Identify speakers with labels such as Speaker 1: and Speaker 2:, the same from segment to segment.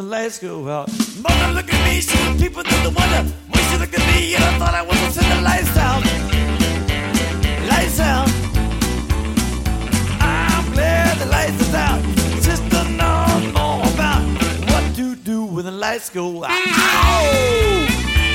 Speaker 1: lights go out. Mother, look at me, she was people through the window. When she looked at me, and I thought I was gonna send the lights out. Lights out. I'm glad the lights is out. Sister knows more about what to do when the lights go out. Ow!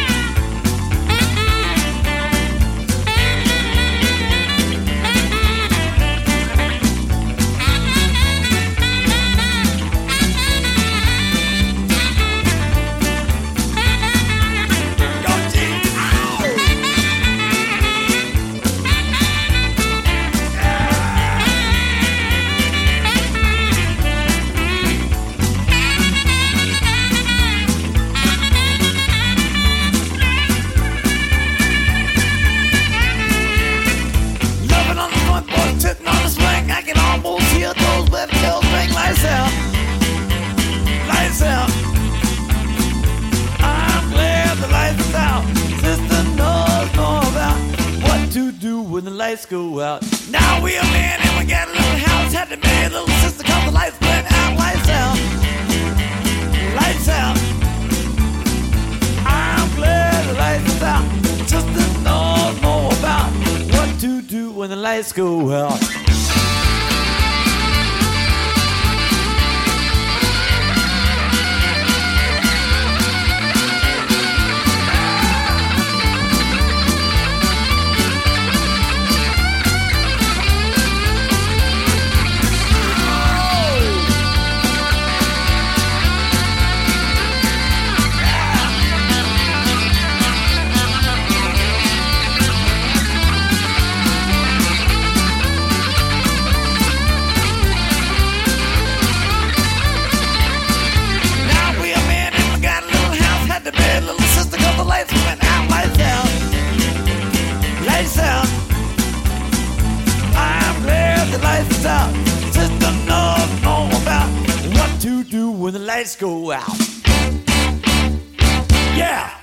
Speaker 1: Lights out, lights out. I'm glad the lights is out. Sister knows more about what to do when the lights go out. Now we a man and we got a little house. Had to marry a little sister 'cause the lights went out. Lights out, lights out. I'm glad the lights is out. Sister knows more about what to do when the lights go out. Lights out. I'm glad the lights out. Sister knows more about what to do when the lights go out. Yeah.